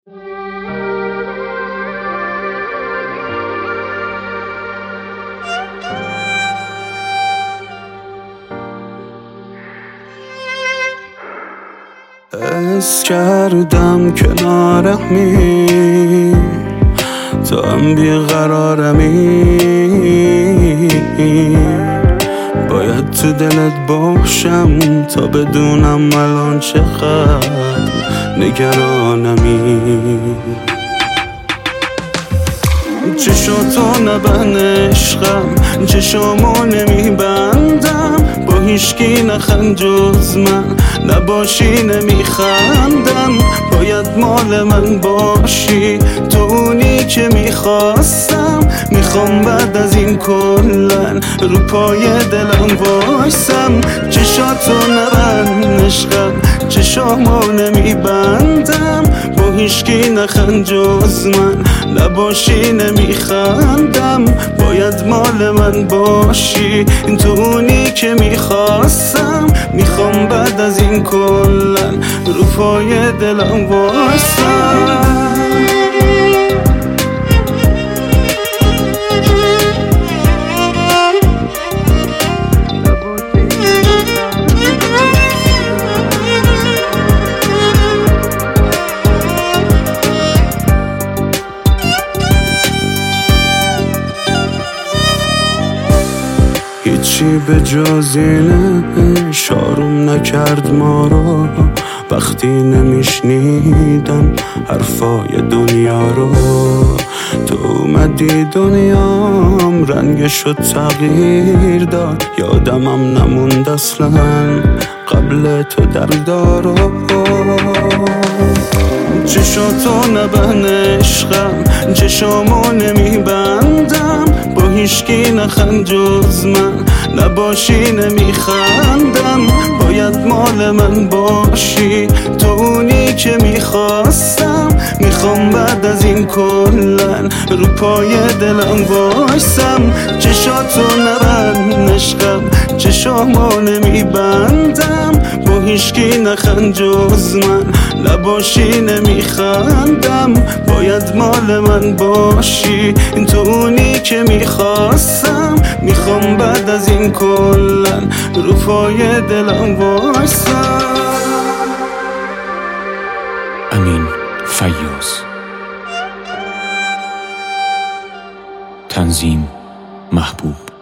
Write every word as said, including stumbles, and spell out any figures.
حس کردم کنارمی، تو هم بیقرارمی، باید تو دلت باشم تا بدونم الان چقدر نگرانمی. چشاتو نبند عشقم، چشامو نمیبندم، با هیچکی نخند جز من، نباشی نمیخندم. باید مال من باشی، تو اونی که میخواستم، میخوام بعد از این کلن رو پای دلم وایسم. چشاتو نبند عشقم، چشامو نمیبندم، با هیچکی نخند جز من، نباشی نمیخندم. باید مال من باشی، تو اونی که میخواستم، میخوام بعد از این کلن رو پای دلم وایسم. هیچی به جز اینه شاروم نکرد ما رو، وقتی نمیشنیدم حرفای دنیا رو. تو اومدی دنیام رنگشو تغییر داد، یادمم نموند اصلا قبل تو دلدارو. چشاتو نبند عشقم، چشامو نمیبندم، با هیچکی نخند جز من، نباشی نمیخندم. باید مال من باشی، تو اونی که میخواستم، میخوام بعد از این کلن رو پای دلم وایسم. چشاتو نبند عشقم، چشامو نمیبندم، با هیچکی نخند جز من، نباشی نمیخندم. باید مال من باشی، تو اونی که میخواستم، میخوام بعد از این کلن رو پای دلم وایسم. امین فیاض. تنظیم محبوب.